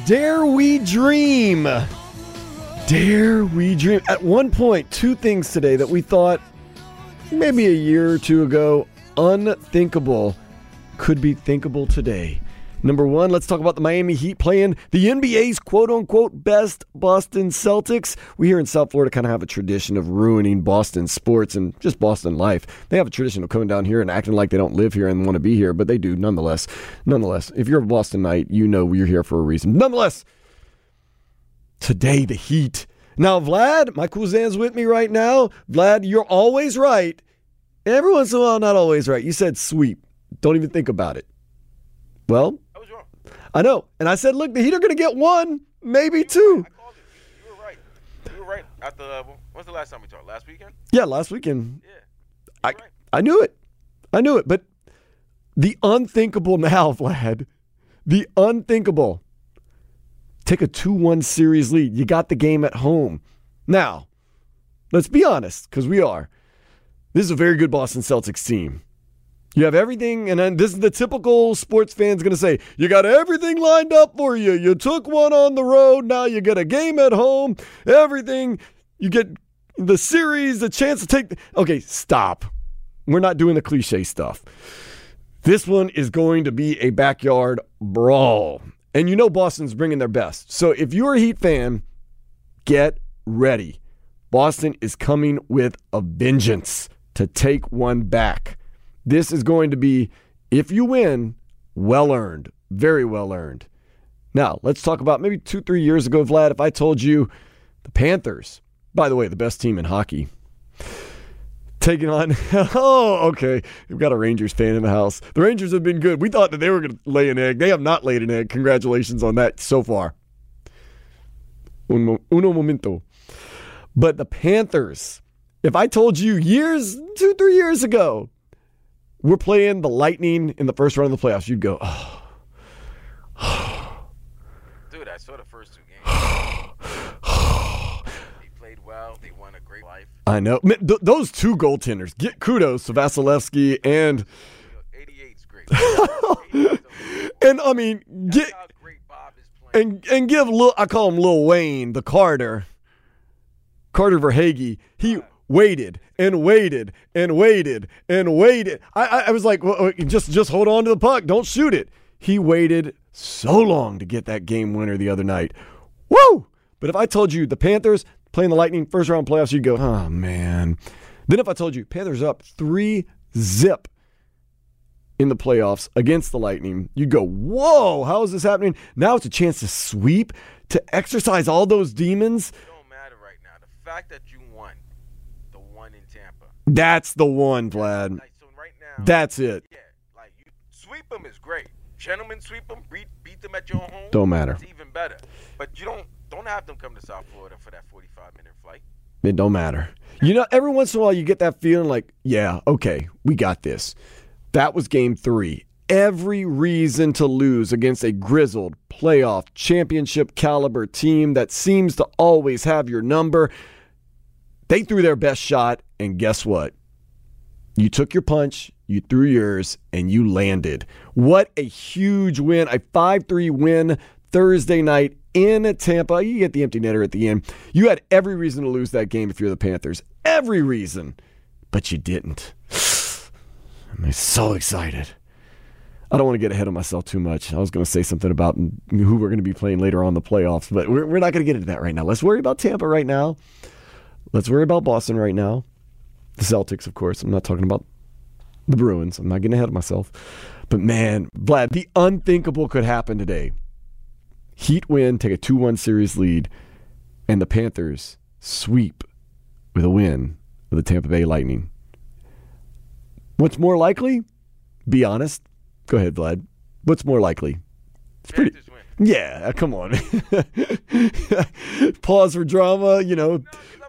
Dare we dream? Dare we dream? At one point, two things today that we thought maybe a year or two ago unthinkable could be thinkable today. Number one, let's talk about the Miami Heat playing the NBA's quote-unquote best Boston Celtics. We here in South Florida kind of have a tradition of ruining Boston sports and just Boston life. They have a tradition of coming down here and acting like they don't live here and want to be here, but they do nonetheless. Nonetheless, if you're a Bostonite, you know you're here for a reason. Nonetheless, today the Heat. Now, Vlad, my cousin's with me right now. Vlad, you're always right. Every once in a while, not always right. You said sweep. Don't even think about it. Well, I know. And I said, look, the Heat are going to get one, maybe two. I called it. You were right. You were right. When's the last time we talked? Last weekend? Yeah, last weekend. Yeah. I knew it. I knew it. But the unthinkable now, Vlad, the unthinkable. Take a 2-1 series lead. You got the game at home. Now, let's be honest, because we are. This is a very good Boston Celtics team. You have everything, and then this is the typical sports fan's going to say, you got everything lined up for you. You took one on the road. Now you get a game at home. Everything. You get the series, the chance to take. Okay, stop. We're not doing the cliche stuff. This one is going to be a backyard brawl. And you know Boston's bringing their best. So if you're a Heat fan, get ready. Boston is coming with a vengeance to take one back. This is going to be, if you win, well-earned. Very well-earned. Now, let's talk about maybe 2-3 years ago, Vlad, if I told you the Panthers, by the way, the best team in hockey, taking on, okay, we've got a Rangers fan in the house. The Rangers have been good. We thought that they were going to lay an egg. They have not laid an egg. Congratulations on that so far. Uno momento. But the Panthers, if I told you 2-3 years ago, we're playing the Lightning in the first round of the playoffs, you'd go, oh. Dude, I saw the first two games. They played well. They won a great life. I know. Those two goaltenders, get kudos to Vasilevsky and 88's great. and I mean, That's how great Bob is playing. and give I call him Lil Wayne, the Carter Verhaeghe. He waited and waited and waited and waited. I was like, well, just hold on to the puck. Don't shoot it. He waited so long to get that game winner the other night. Woo! But if I told you the Panthers playing the Lightning first round playoffs, you'd go, oh, man. Then if I told you Panthers up 3-0 in the playoffs against the Lightning, you'd go, whoa, how is this happening? Now it's a chance to sweep, to exercise all those demons. It don't matter right now. The fact that you won. In Tampa. That's the one, Vlad. So right now, that's it. Yeah, like you sweep them is great. Gentlemen sweep them, beat them at your own home. Don't matter. It's even better. But you don't have them come to South Florida for that 45-minute flight. It don't matter. You know, every once in a while you get that feeling like, yeah, okay, we got this. That was game 3. Every reason to lose against a grizzled playoff championship caliber team that seems to always have your number. They threw their best shot, and guess what? You took your punch, you threw yours, and you landed. What a huge win. A 5-3 win Thursday night in Tampa. You get the empty netter at the end. You had every reason to lose that game if you're the Panthers. Every reason. But you didn't. I'm so excited. I don't want to get ahead of myself too much. I was going to say something about who we're going to be playing later on in the playoffs, but we're not going to get into that right now. Let's worry about Tampa right now. Let's worry about Boston right now. The Celtics, of course. I'm not talking about the Bruins. I'm not getting ahead of myself. But man, Vlad, the unthinkable could happen today. Heat win, take a 2-1 series lead, and the Panthers sweep with a win of the Tampa Bay Lightning. What's more likely? Be honest. Go ahead, Vlad. What's more likely? It's pretty. Win. Yeah, come on. Pause for drama, you know. No,